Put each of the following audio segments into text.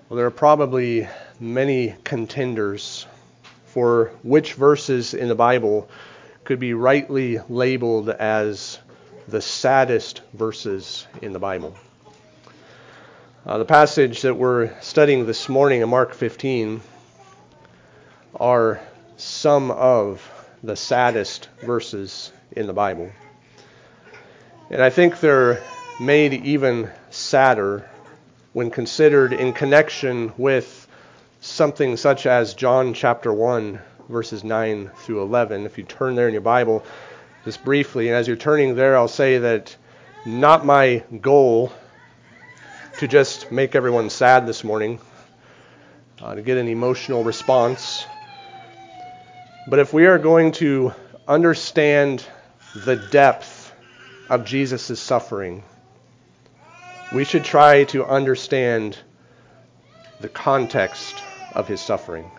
Well, there are probably many contenders for which verses in the Bible could be rightly labeled as the saddest verses in the Bible. The passage that we're studying this morning in Mark 15 are some of the saddest verses in the Bible. And I think they're made even sadder when considered in connection with something such as John chapter 1, verses 9 through 11. If you turn there in your Bible, just briefly, and as you're turning there, I'll say that not my goal to just make everyone sad this morning, to get an emotional response. But if we are going to understand the depth of Jesus' suffering, we should try to understand the context of his suffering.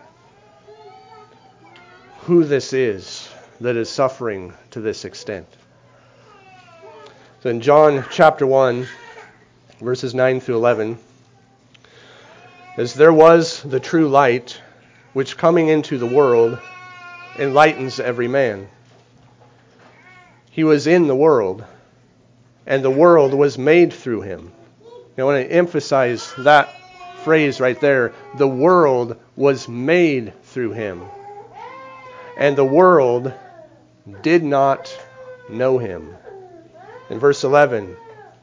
Who this is that is suffering to this extent. So in John chapter 1, verses 9 through 11, as there was the true light, which coming into the world enlightens every man. He was in the world, and the world was made through him. I want to emphasize that phrase right there. The world was made through him, and the world did not know him. In verse 11,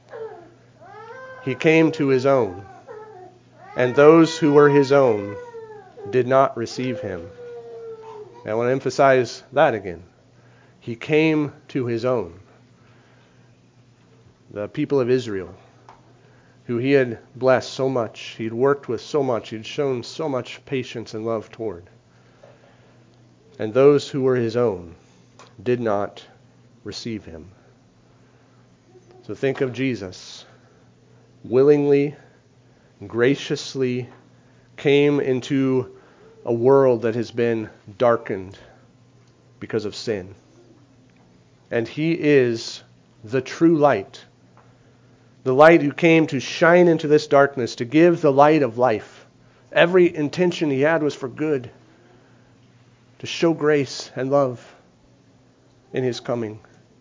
he came to his own, and those who were his own did not receive him. I want to emphasize that again. He came to his own, the people of Israel, who he had blessed so much, he'd worked with so much, he'd shown so much patience and love toward. And those who were his own did not receive him. So think of Jesus willingly, graciously came into a world that has been darkened because of sin. And he is the true light. The light who came to shine into this darkness, to give the light of life. Every intention he had was for good, to show grace and love in his coming.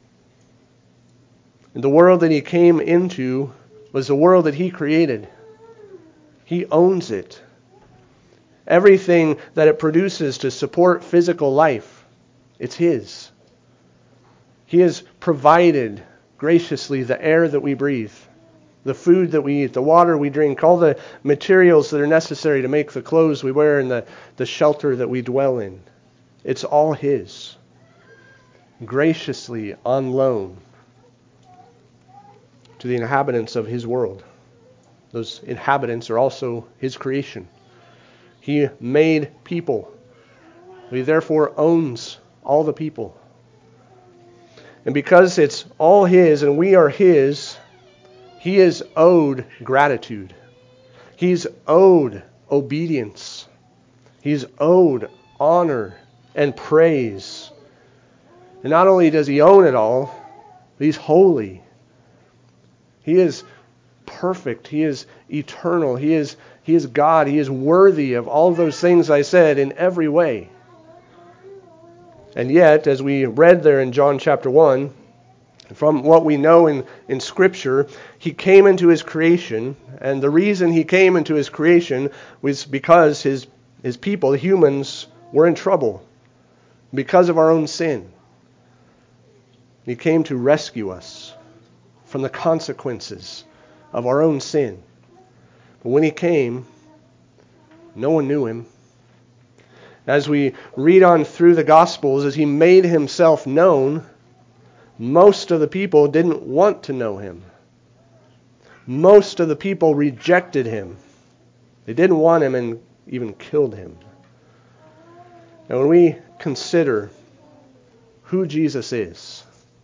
And the world that he came into was the world that he created. He owns it. Everything that it produces to support physical life, it's his. He has provided graciously the air that we breathe, the food that we eat, the water we drink, all the materials that are necessary to make the clothes we wear and the shelter that we dwell in. It's all his, graciously on loan to the inhabitants of his world. Those inhabitants are also his creation. He made people. He therefore owns all the people. And because it's all his and we are his, he is owed gratitude. He's owed obedience. He's owed honor and praise. And not only does he own it all, but he's holy. He is perfect. He is eternal. He is God. He is worthy of all of those things I said in every way. And yet, as we read there in John chapter 1, from what we know in Scripture, he came into his creation, and the reason he came into his creation was because his people, the humans, were in trouble because of our own sin. He came to rescue us from the consequences of our own sin. But when he came, no one knew him. As we read on through the Gospels, as he made himself known, most of the people didn't want to know him. Most of the people rejected him. They didn't want him and even killed him. Now when we consider who Jesus is,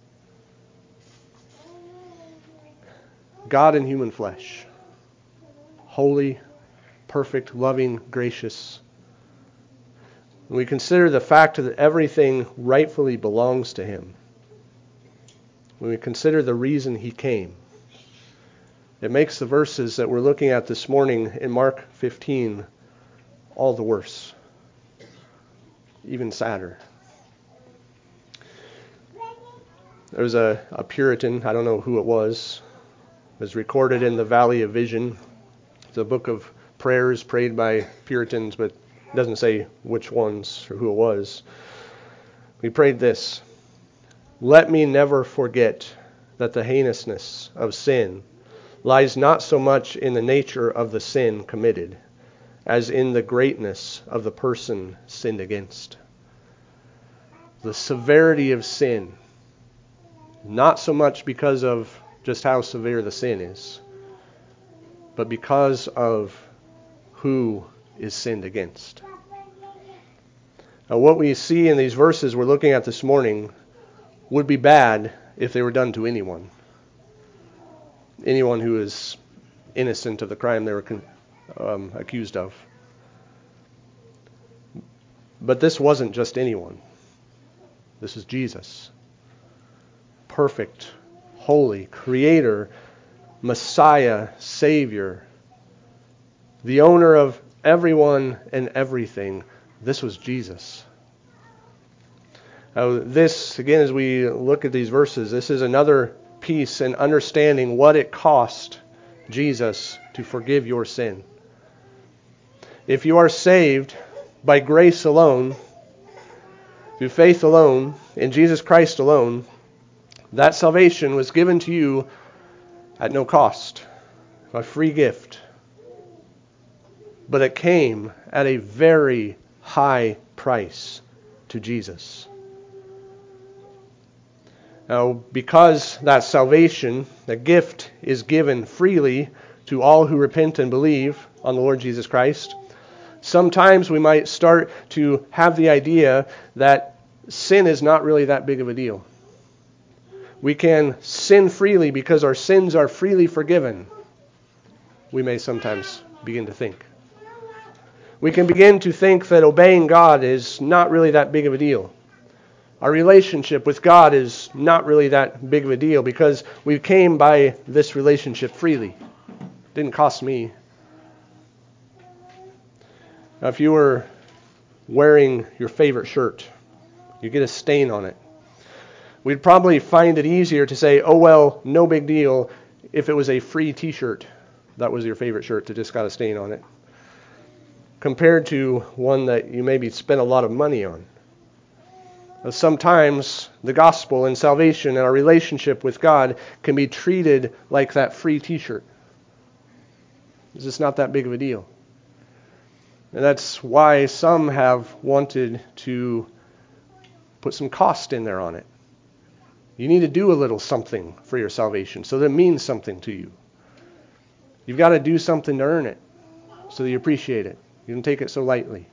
God in human flesh, holy, perfect, loving, gracious. When we consider the fact that everything rightfully belongs to him, when we consider the reason he came, it makes the verses that we're looking at this morning in Mark 15 all the worse, even sadder. There was a Puritan, I don't know who it was recorded in the Valley of Vision. It's a book of prayers prayed by Puritans, but it doesn't say which ones or who it was. He prayed this: "Let me never forget that the heinousness of sin lies not so much in the nature of the sin committed as in the greatness of the person sinned against." The severity of sin, not so much because of just how severe the sin is, but because of who is sinned against. Now, what we see in these verses we're looking at this morning would be bad if they were done to anyone. Anyone who is innocent of the crime they were accused of. But this wasn't just anyone. This is Jesus. Perfect, holy, creator, Messiah, Savior, the owner of everyone and everything. This was Jesus. Now, this, again, as we look at these verses, this is another piece in understanding what it cost Jesus to forgive your sin. If you are saved by grace alone, through faith alone, in Jesus Christ alone, that salvation was given to you at no cost, a free gift. But it came at a very high price to Jesus. Now, because that salvation, the gift, is given freely to all who repent and believe on the Lord Jesus Christ, sometimes we might start to have the idea that sin is not really that big of a deal. We can sin freely because our sins are freely forgiven, we may sometimes begin to think. We can begin to think that obeying God is not really that big of a deal. Our relationship with God is not really that big of a deal because we came by this relationship freely. It didn't cost me. Now, if you were wearing your favorite shirt, you get a stain on it, we'd probably find it easier to say, oh, well, no big deal, if it was a free t-shirt that was your favorite shirt that just got a stain on it, compared to one that you maybe spent a lot of money on. Sometimes the gospel and salvation and our relationship with God can be treated like that free t-shirt. It's just not that big of a deal. And that's why some have wanted to put some cost in there on it. You need to do a little something for your salvation so that it means something to you. You've got to do something to earn it so that you appreciate it. You don't take it so lightly.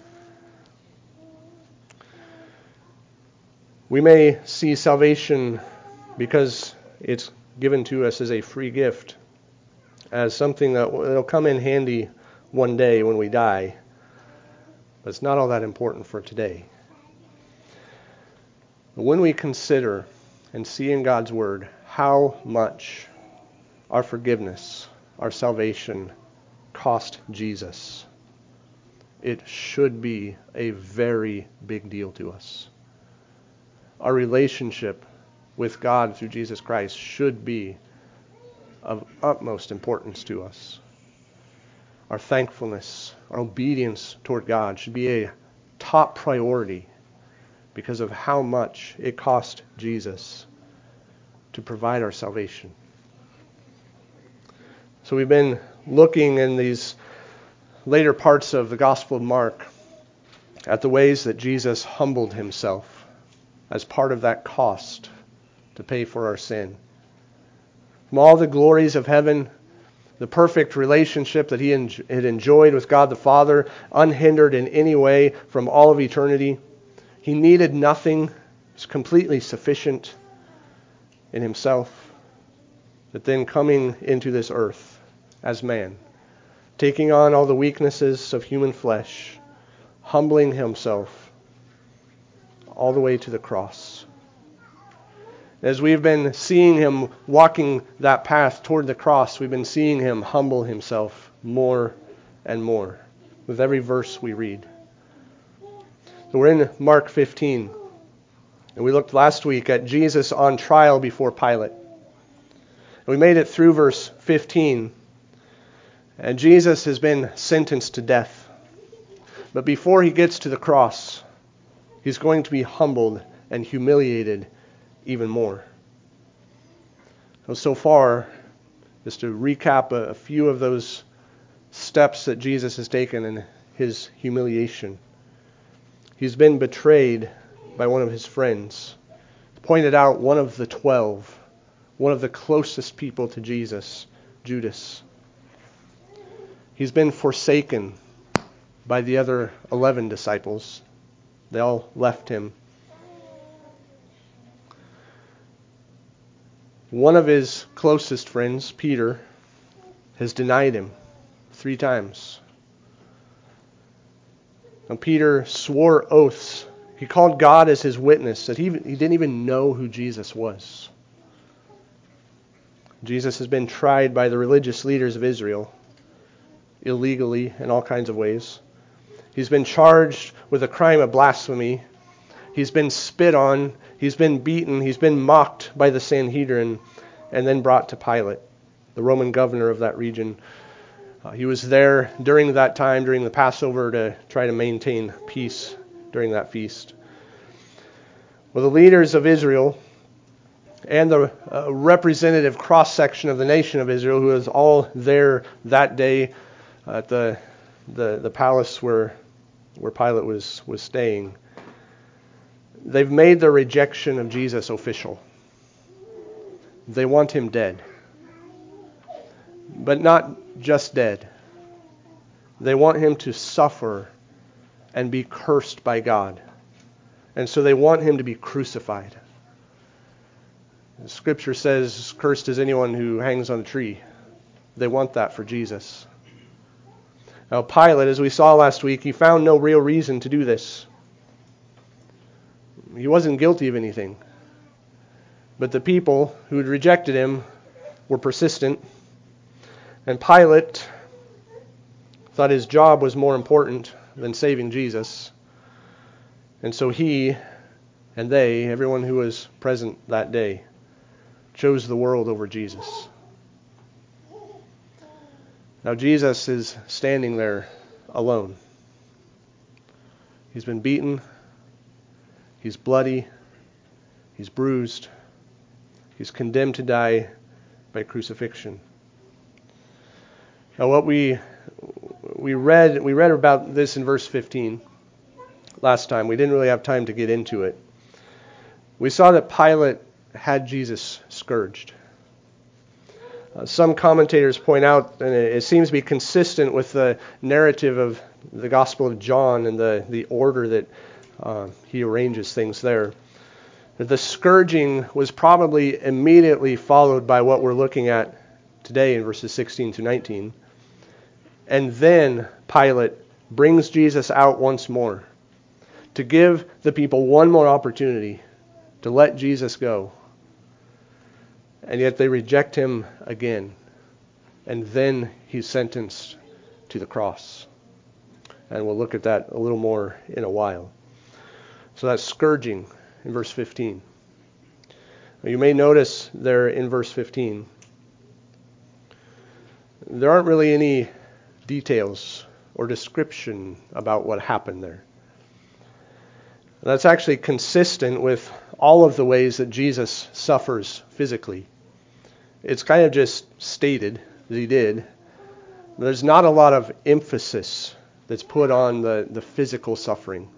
We may see salvation, because it's given to us as a free gift, as something that will come in handy one day when we die. But it's not all that important for today. But when we consider and see in God's Word how much our forgiveness, our salvation cost Jesus, it should be a very big deal to us. Our relationship with God through Jesus Christ should be of utmost importance to us. Our thankfulness, our obedience toward God should be a top priority because of how much it cost Jesus to provide our salvation. So we've been looking in these later parts of the Gospel of Mark at the ways that Jesus humbled himself as part of that cost to pay for our sin. From all the glories of heaven, the perfect relationship that he had enjoyed with God the Father, unhindered in any way from all of eternity, he needed nothing. He was completely sufficient in himself. But then coming into this earth as man, taking on all the weaknesses of human flesh, humbling himself all the way to the cross. As we've been seeing him walking that path toward the cross, we've been seeing him humble himself more and more with every verse we read. So we're in Mark 15, and we looked last week at Jesus on trial before Pilate. And we made it through verse 15, and Jesus has been sentenced to death. But before he gets to the cross, he's going to be humbled and humiliated even more. So far, just to recap a few of those steps that Jesus has taken in his humiliation. He's been betrayed by one of his friends, pointed out one of the 12, one of the closest people to Jesus, Judas. He's been forsaken by the other 11 disciples. They all left him. One of his closest friends, Peter, has denied him 3 times. And Peter swore oaths. He called God as his witness that he didn't even know who Jesus was. Jesus has been tried by the religious leaders of Israel, illegally in all kinds of ways. He's been charged with a crime of blasphemy. He's been spit on. He's been beaten. He's been mocked by the Sanhedrin and then brought to Pilate, the Roman governor of that region. He was there during that time, during the Passover, to try to maintain peace during that feast. Well, the leaders of Israel and the representative cross-section of the nation of Israel, who was all there that day at the palace where Pilate was staying, they've made their rejection of Jesus official. They want him dead. But not just dead. They want him to suffer and be cursed by God. And so they want him to be crucified. The Scripture says, cursed is anyone who hangs on a tree. They want that for Jesus. Now Pilate, as we saw last week, he found no real reason to do this. He wasn't guilty of anything. But the people who had rejected him were persistent. And Pilate thought his job was more important than saving Jesus. And so he and they, everyone who was present that day, chose the world over Jesus. Now Jesus is standing there alone. He's been beaten. He's bloody. He's bruised. He's condemned to die by crucifixion. Now what we read about this in verse 15 last time. We didn't really have time to get into it. We saw that Pilate had Jesus scourged. Some commentators point out, and it seems to be consistent with the narrative of the Gospel of John and the order that he arranges things there, that the scourging was probably immediately followed by what we're looking at today in verses 16 to 19. And then Pilate brings Jesus out once more to give the people one more opportunity to let Jesus go. And yet they reject him again. And then he's sentenced to the cross. And we'll look at that a little more in a while. So that's scourging in verse 15. You may notice there in verse 15, there aren't really any details or description about what happened there. That's actually consistent with all of the ways that Jesus suffers physically. It's kind of just stated that he did. There's not a lot of emphasis that's put on the physical suffering.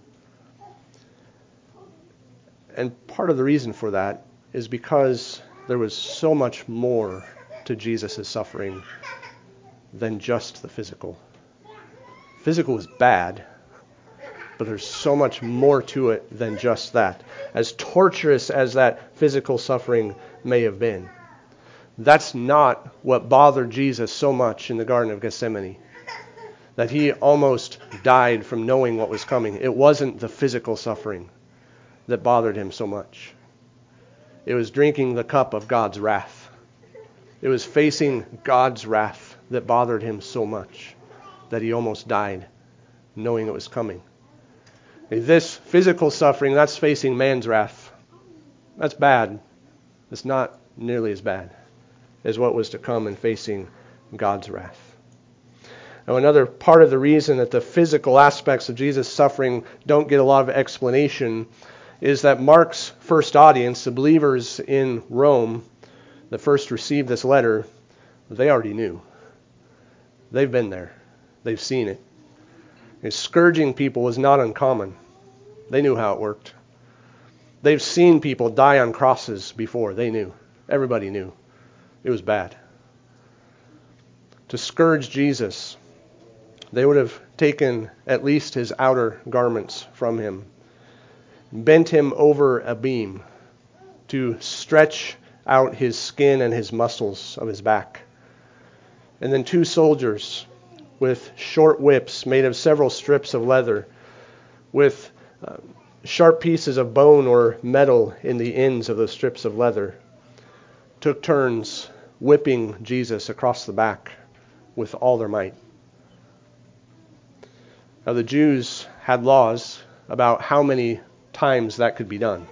And part of the reason for that is because there was so much more to Jesus' suffering than just the physical. Physical is bad, but there's so much more to it than just that. As torturous as that physical suffering may have been, that's not what bothered Jesus so much in the Garden of Gethsemane, that he almost died from knowing what was coming. It wasn't the physical suffering that bothered him so much. It was drinking the cup of God's wrath. It was facing God's wrath that bothered him so much that he almost died, knowing it was coming. This physical suffering, that's facing man's wrath. That's bad. It's not nearly as bad as what was to come in facing God's wrath. Now, another part of the reason that the physical aspects of Jesus' suffering don't get a lot of explanation is that Mark's first audience, the believers in Rome that first received this letter, they already knew. They've been there. They've seen it. Scourging people was not uncommon. They knew how it worked. They've seen people die on crosses before. They knew. Everybody knew. It was bad. To scourge Jesus, they would have taken at least his outer garments from him, bent him over a beam to stretch out his skin and his muscles of his back. And then 2 soldiers with short whips made of several strips of leather with sharp pieces of bone or metal in the ends of those strips of leather took turns whipping Jesus across the back with all their might. Now, the Jews had laws about how many times that could be done,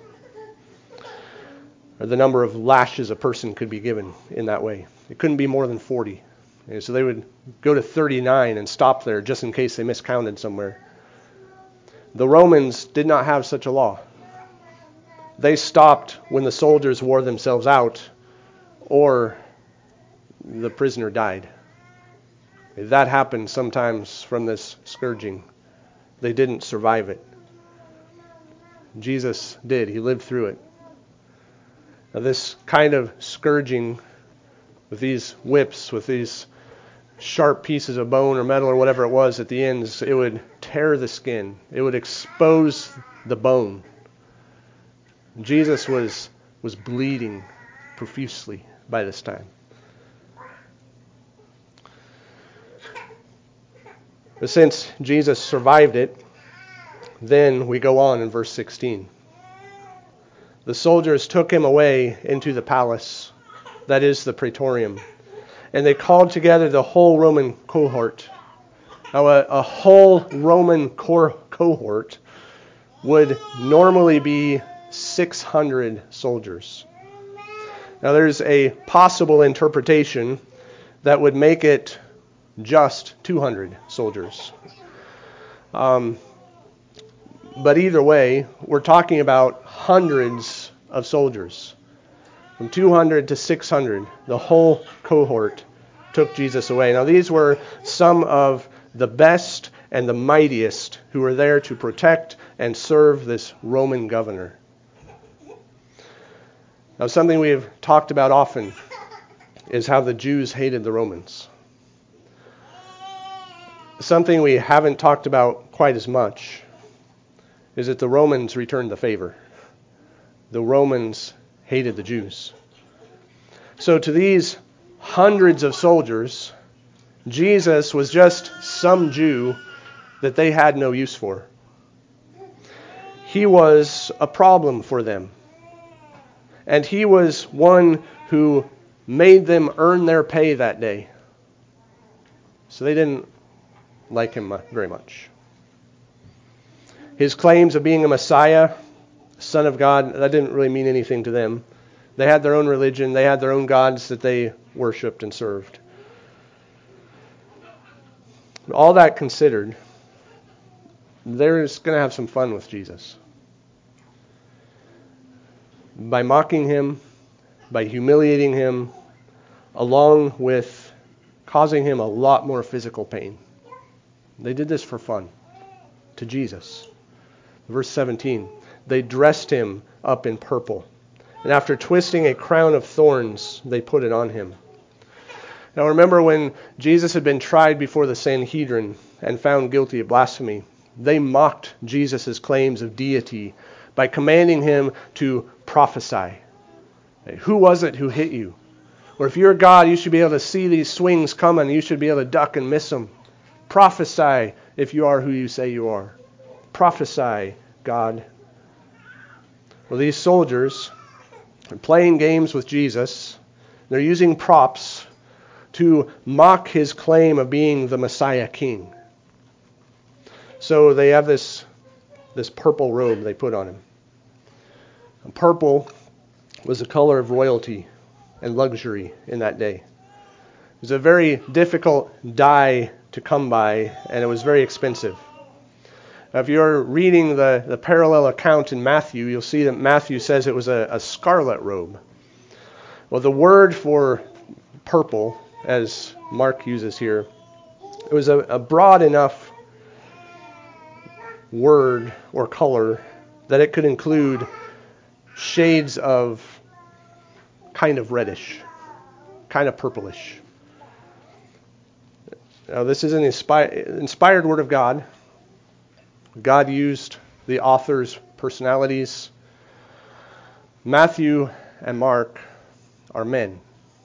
or the number of lashes a person could be given in that way. It couldn't be more than 40. And so they would go to 39 and stop there just in case they miscounted somewhere. The Romans did not have such a law. They stopped when the soldiers wore themselves out or the prisoner died. That happened sometimes from this scourging. They didn't survive it. Jesus did. He lived through it. Now, this kind of scourging with these whips, with these sharp pieces of bone or metal or whatever it was at the ends, it would tear the skin. It would expose the bone. Jesus was bleeding profusely by this time. But since Jesus survived it, then we go on in verse 16. The soldiers took him away into the palace, that is the praetorium, and they called together the whole Roman cohort. Now, a whole Roman cohort would normally be 600 soldiers. Now, there's a possible interpretation that would make it just 200 soldiers. But either way, we're talking about hundreds of soldiers. From 200 to 600, the whole cohort took Jesus away. Now, these were some of the best and the mightiest who were there to protect and serve this Roman governor. Now, something we have talked about often is how the Jews hated the Romans. Something we haven't talked about quite as much is that the Romans returned the favor. The Romans hated the Jews. So to these hundreds of soldiers, Jesus was just some Jew that they had no use for. He was a problem for them. And he was one who made them earn their pay that day. So they didn't like him very much. His claims of being a Messiah, Son of God, that didn't really mean anything to them. They had their own religion. They had their own gods that they worshipped and served. All that considered, they're just going to have some fun with Jesus. By mocking him, by humiliating him, along with causing him a lot more physical pain. They did this for fun to Jesus. Verse 17, they dressed him up in purple, and after twisting a crown of thorns, they put it on him. Now remember, when Jesus had been tried before the Sanhedrin and found guilty of blasphemy, they mocked Jesus' claims of deity by commanding him to prophesy. Who was it who hit you? Or if you're God, you should be able to see these swings coming. You should be able to duck and miss them. Prophesy if you are who you say you are. Prophesy, God. Well, these soldiers, They're playing games with Jesus. They're using props to mock his claim of being the Messiah King. So they have this purple robe they put on him. And purple was the color of royalty and luxury in that day. It was a very difficult dye to come by, and it was very expensive. Now, if you're reading the parallel account in Matthew, you'll see that Matthew says it was a scarlet robe. Well, the word for purple, as Mark uses here, it was a broad enough word or color that it could include shades of kind of reddish, kind of purplish. Now, this is an inspired word of God. God used the author's personalities. Matthew and Mark are men.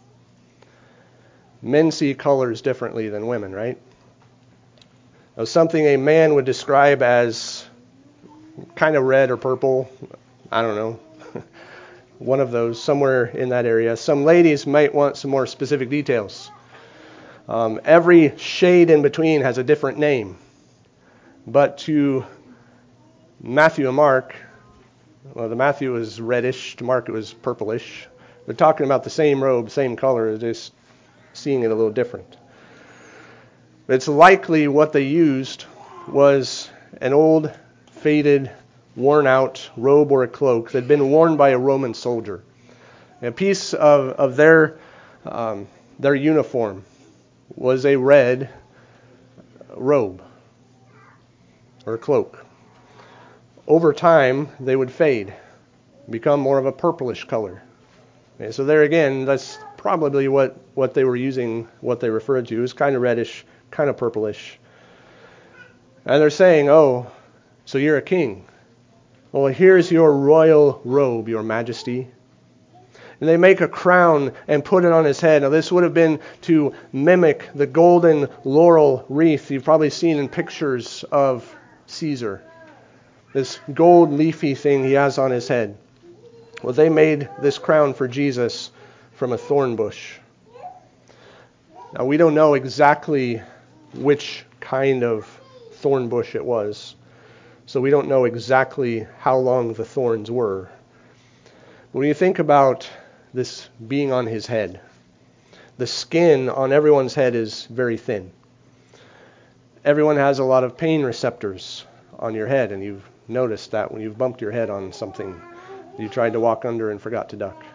Men see colors differently than women, right? Now, something a man would describe as kind of red or purple, I don't know, one of those, somewhere in that area. Some ladies might want some more specific details. Every shade in between has a different name. But to Matthew and Mark, well, the Matthew was reddish, to Mark it was purplish. They're talking about the same robe, same color, just seeing it a little different. It's likely what they used was an old, faded, worn-out robe or a cloak that had been worn by a Roman soldier. A piece of their uniform was a red robe or a cloak. Over time, they would fade, become more of a purplish color. Okay, so there again, that's probably what they were using, what they referred to. It was kind of reddish, kind of purplish. And they're saying, oh, so you're a king. Well, here's your royal robe, your majesty. And they make a crown and put it on his head. Now, this would have been to mimic the golden laurel wreath you've probably seen in pictures of Caesar. This gold leafy thing he has on his head. Well, they made this crown for Jesus from a thorn bush. Now, we don't know exactly which kind of thorn bush it was. So we don't know exactly how long the thorns were. When you think about this being on his head, the skin on everyone's head is very thin. Everyone has a lot of pain receptors on your head, and you've noticed that when you've bumped your head on something you tried to walk under and forgot to duck.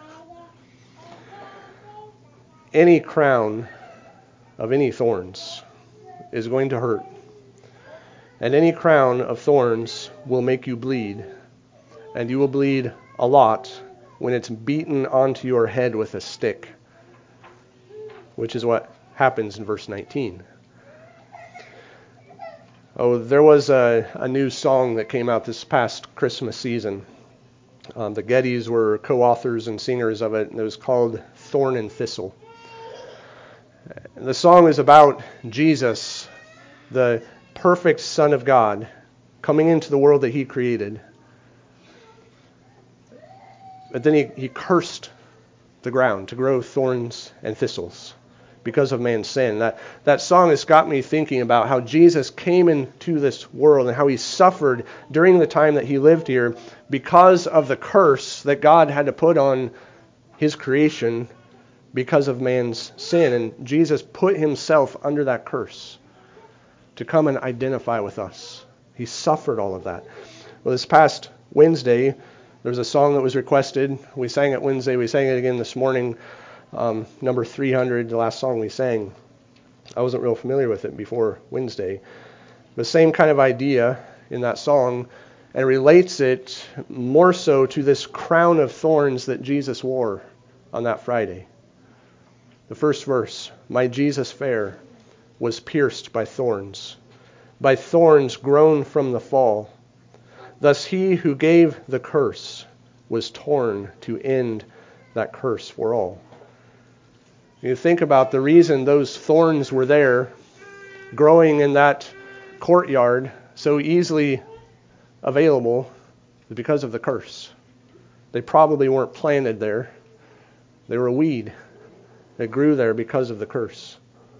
Any crown of any thorns is going to hurt. And any crown of thorns will make you bleed. And you will bleed a lot when it's beaten onto your head with a stick, which is what happens in verse 19. Oh, there was a new song that came out this past Christmas season. The Gettys were co-authors and singers of it, and it was called Thorn and Thistle. And the song is about Jesus, the perfect Son of God, coming into the world that he created. But then he cursed the ground to grow thorns and thistles because of man's sin. That song has got me thinking about how Jesus came into this world and how he suffered during the time that he lived here because of the curse that God had to put on his creation because of man's sin. And Jesus put himself under that curse to come and identify with us. He suffered all of that. Well, this past Wednesday, there was a song that was requested. We sang it Wednesday. We sang it again this morning. Number 300, the last song we sang. I wasn't real familiar with it before Wednesday. The same kind of idea in that song, and relates it more so to this crown of thorns that Jesus wore on that Friday. The first verse, "My Jesus fair was pierced by thorns grown from the fall. Thus he who gave the curse was torn to end that curse for all." You think about the reason those thorns were there, growing in that courtyard, so easily available, is because of the curse. They probably weren't planted there. They were a weed that grew there because of the curse.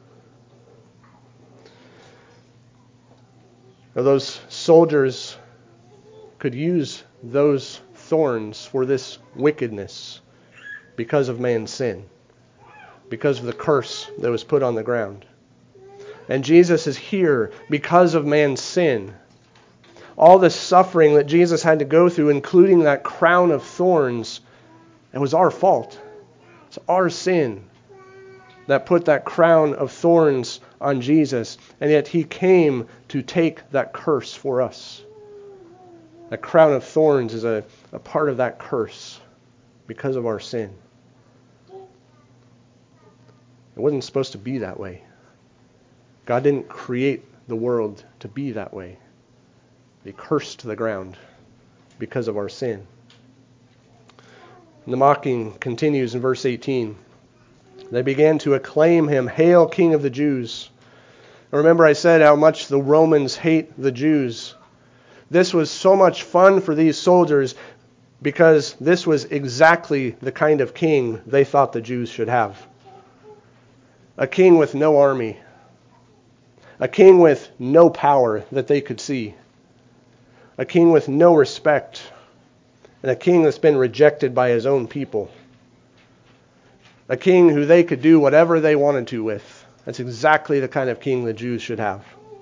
Now, those soldiers could use those thorns for this wickedness because of man's sin, because of the curse that was put on the ground. And Jesus is here because of man's sin. All the suffering that Jesus had to go through, including that crown of thorns, it was our fault. It's our sin that put that crown of thorns on Jesus. And yet he came to take that curse for us. That crown of thorns is a part of that curse because of our sin. It wasn't supposed to be that way. God didn't create the world to be that way. He cursed the ground because of our sin. And the mocking continues in verse 18. They began to acclaim him, "Hail, King of the Jews." Remember I said how much the Romans hate the Jews. This was so much fun for these soldiers because this was exactly the kind of king they thought the Jews should have. A king with no army. A king with no power that they could see. A king with no respect. And a king that's been rejected by his own people. A king who they could do whatever they wanted to with. That's exactly the kind of king the Jews should have.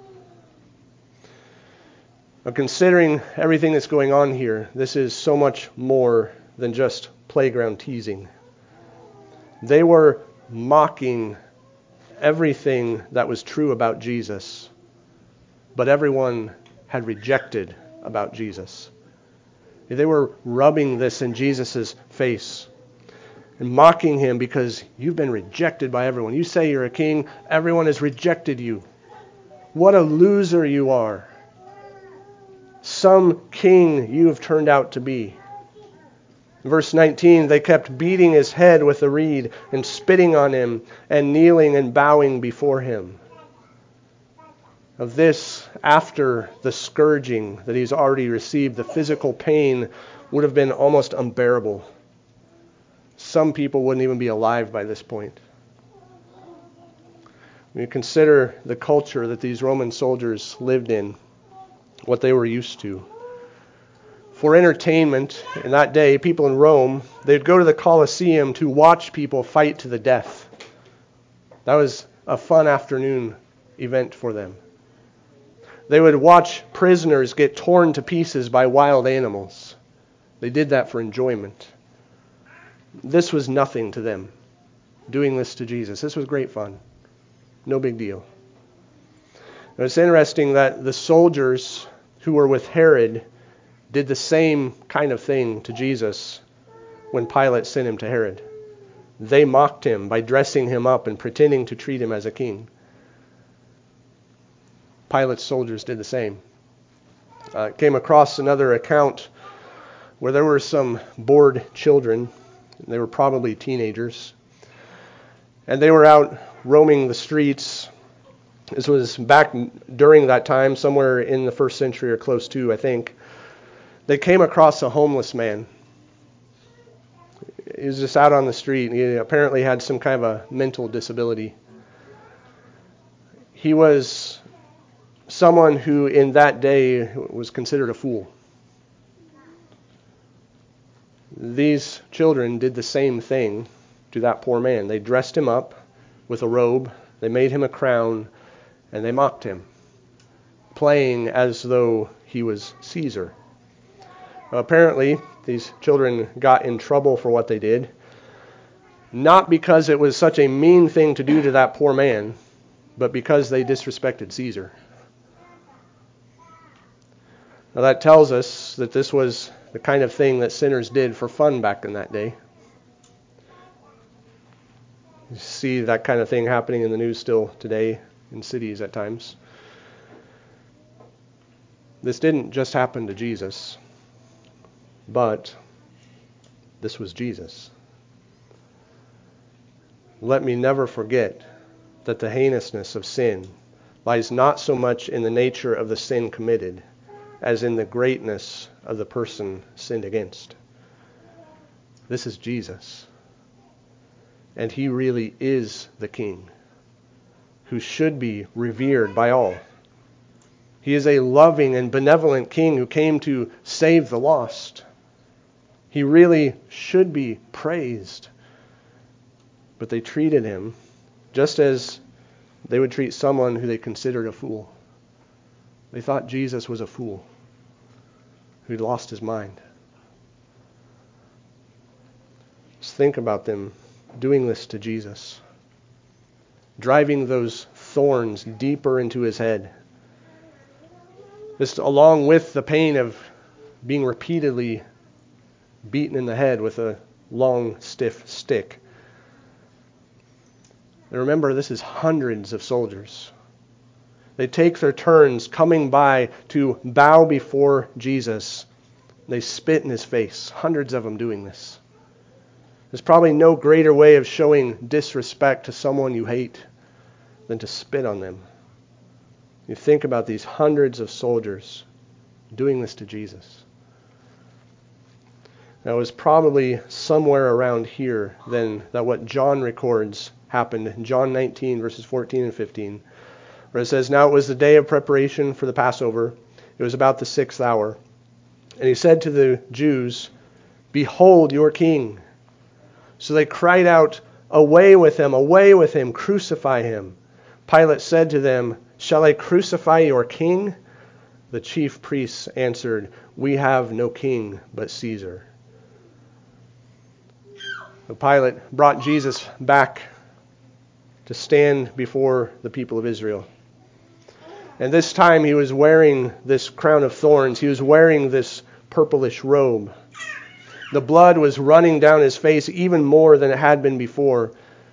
But considering everything that's going on here, this is so much more than just playground teasing. They were mocking everything that was true about Jesus, but everyone had rejected about Jesus. They were rubbing this in Jesus' face and mocking him because you've been rejected by everyone. You say you're a king, everyone has rejected you. What a loser you are. Some king you have turned out to be. In verse 19, they kept beating his head with a reed and spitting on him and kneeling and bowing before him. Of this, after the scourging that he's already received, the physical pain would have been almost unbearable. Some people wouldn't even be alive by this point. When you consider the culture that these Roman soldiers lived in, what they were used to. For entertainment, in that day, people in Rome, they'd go to the Colosseum to watch people fight to the death. That was a fun afternoon event for them. They would watch prisoners get torn to pieces by wild animals. They did that for enjoyment. This was nothing to them, doing this to Jesus. This was great fun. No big deal. Now, it's interesting that the soldiers who were with Herod did the same kind of thing to Jesus when Pilate sent him to Herod. They mocked him by dressing him up and pretending to treat him as a king. Pilate's soldiers did the same. Came across another account where there were some bored children. They were probably teenagers. And they were out roaming the streets. This was back during that time, somewhere in the first century or close to, I think. They came across a homeless man. He was just out on the street. He apparently had some kind of a mental disability. He was someone who in that day was considered a fool. These children did the same thing to that poor man. They dressed him up with a robe. They made him a crown. And they mocked him, playing as though he was Caesar. Apparently, these children got in trouble for what they did, not because it was such a mean thing to do to that poor man, but because they disrespected Caesar. Now that tells us that this was the kind of thing that sinners did for fun back in that day. You see that kind of thing happening in the news still today. In cities at times. This didn't just happen to Jesus, but this was Jesus. Let me never forget that the heinousness of sin lies not so much in the nature of the sin committed as in the greatness of the person sinned against. This is Jesus. And he really is the King who should be revered by all. He is a loving and benevolent King who came to save the lost. He really should be praised. But they treated him just as they would treat someone who they considered a fool. They thought Jesus was a fool who'd lost his mind. Just think about them doing this to Jesus, driving those thorns deeper into his head. This, along with the pain of being repeatedly beaten in the head with a long, stiff stick. And remember, this is hundreds of soldiers. They take their turns coming by to bow before Jesus. They spit in his face, hundreds of them doing this. There's probably no greater way of showing disrespect to someone you hate than to spit on them. You think about these hundreds of soldiers doing this to Jesus. Now, it was probably somewhere around here then that what John records happened in John 19, verses 14 and 15, where it says, "Now it was the day of preparation for the Passover. It was about the 6th hour. And he said to the Jews, 'Behold your king.' So they cried out, 'Away with him, crucify him.' Pilate said to them, 'Shall I crucify your king?' The chief priests answered, 'We have no king but Caesar.'" So Pilate brought Jesus back to stand before the people of Israel. And this time he was wearing this crown of thorns. He was wearing this purplish robe. The blood was running down his face even more than it had been before.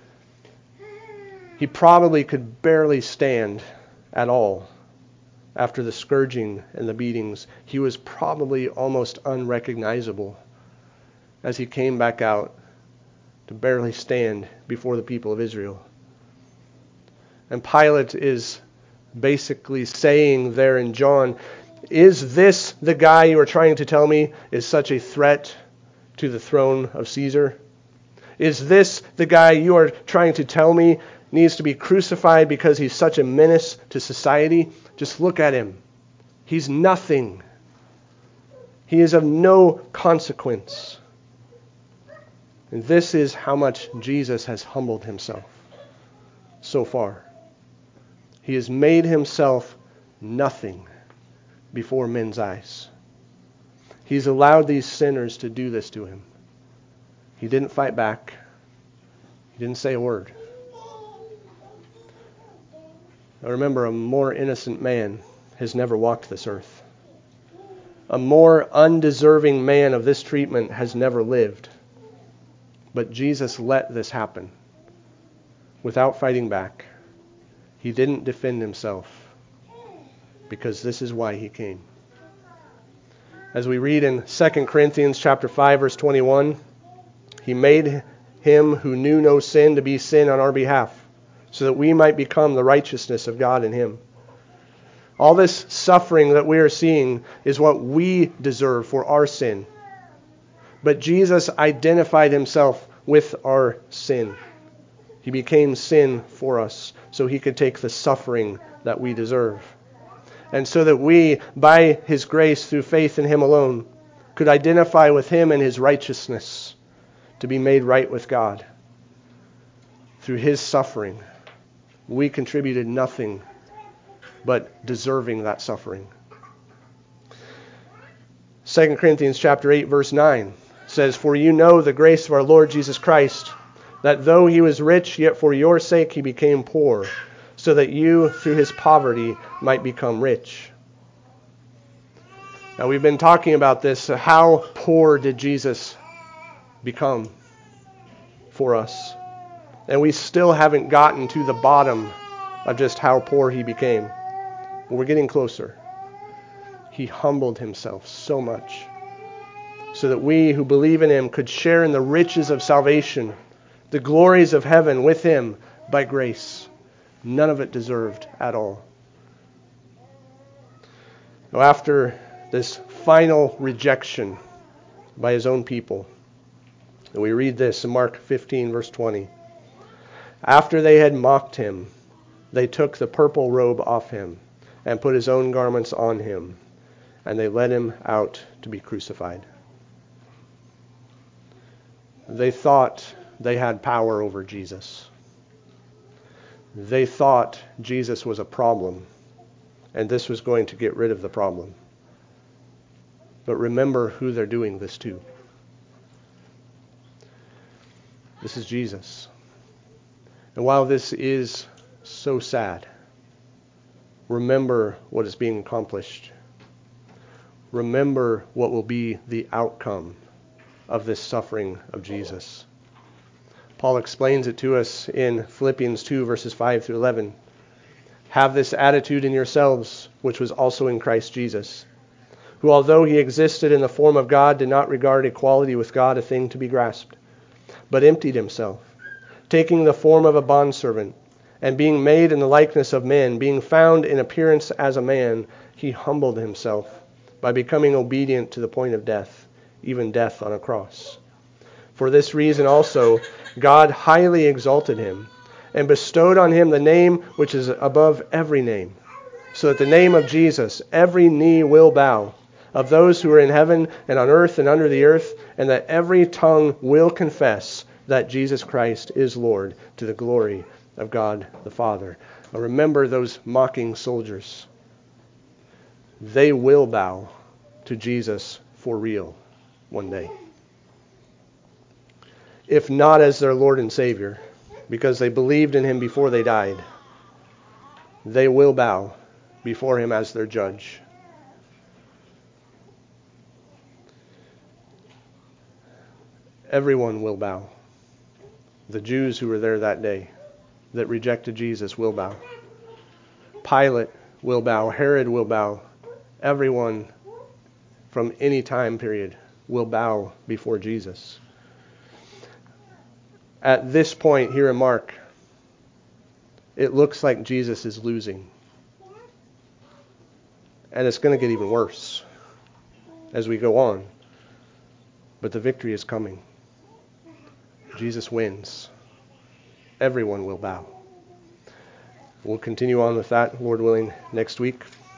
He probably could barely stand at all after the scourging and the beatings. He was probably almost unrecognizable as he came back out to barely stand before the people of Israel. And Pilate is basically saying there in John, "Is this the guy you are trying to tell me is such a threat to the throne of Caesar? Is this the guy you are trying to tell me needs to be crucified because he's such a menace to society? Just look at him. He's nothing. He is of no consequence." And this is how much Jesus has humbled himself so far. He has made himself nothing before men's eyes. He's allowed these sinners to do this to him. He didn't fight back. He didn't say a word. Now remember, a more innocent man has never walked this earth. A more undeserving man of this treatment has never lived. But Jesus let this happen without fighting back. He didn't defend himself because this is why he came. As we read in 2 Corinthians chapter 5, verse 21, he made him who knew no sin to be sin on our behalf, so that we might become the righteousness of God in him. All this suffering that we are seeing is what we deserve for our sin. But Jesus identified himself with our sin. He became sin for us so he could take the suffering that we deserve. And so that we, by his grace through faith in him alone, could identify with him and his righteousness to be made right with God. Through his suffering, we contributed nothing but deserving that suffering. 2 Corinthians chapter 8, verse 9 says, "For you know the grace of our Lord Jesus Christ, that though he was rich, yet for your sake he became poor, so that you through his poverty might become rich." Now we've been talking about this. How poor did Jesus become for us? And we still haven't gotten to the bottom of just how poor he became. But we're getting closer. He humbled himself so much so that we who believe in him could share in the riches of salvation, the glories of heaven with him by grace. None of it deserved at all. Now, after this final rejection by his own people, And we read this in Mark 15, verse 20. After they had mocked him, they took the purple robe off him and put his own garments on him, and they led him out to be crucified. They thought they had power over Jesus. They thought Jesus was a problem, and this was going to get rid of the problem. But remember who they're doing this to. This is Jesus. And while this is so sad, remember what is being accomplished. Remember what will be the outcome of this suffering of Jesus. Paul explains it to us in Philippians 2, verses 5 through 11. Have this attitude in yourselves, which was also in Christ Jesus, who, although he existed in the form of God, did not regard equality with God a thing to be grasped, but emptied himself, taking the form of a bondservant, and being made in the likeness of men, being found in appearance as a man, he humbled himself by becoming obedient to the point of death, even death on a cross. For this reason also God highly exalted him and bestowed on him the name which is above every name, so that the name of Jesus every knee will bow, of those who are in heaven and on earth and under the earth, and that every tongue will confess that Jesus Christ is Lord, to the glory of God the Father. Now remember those mocking soldiers. They will bow to Jesus for real one day. If not as their Lord and Savior, because they believed in him before they died, they will bow before him as their judge. Everyone will bow. The Jews who were there that day that rejected Jesus will bow. Pilate will bow. Herod will bow. Everyone from any time period will bow before Jesus. At this point here in Mark, it looks like Jesus is losing. And it's going to get even worse as we go on. But the victory is coming. Jesus wins. Everyone will bow. We'll continue on with that, Lord willing, next week.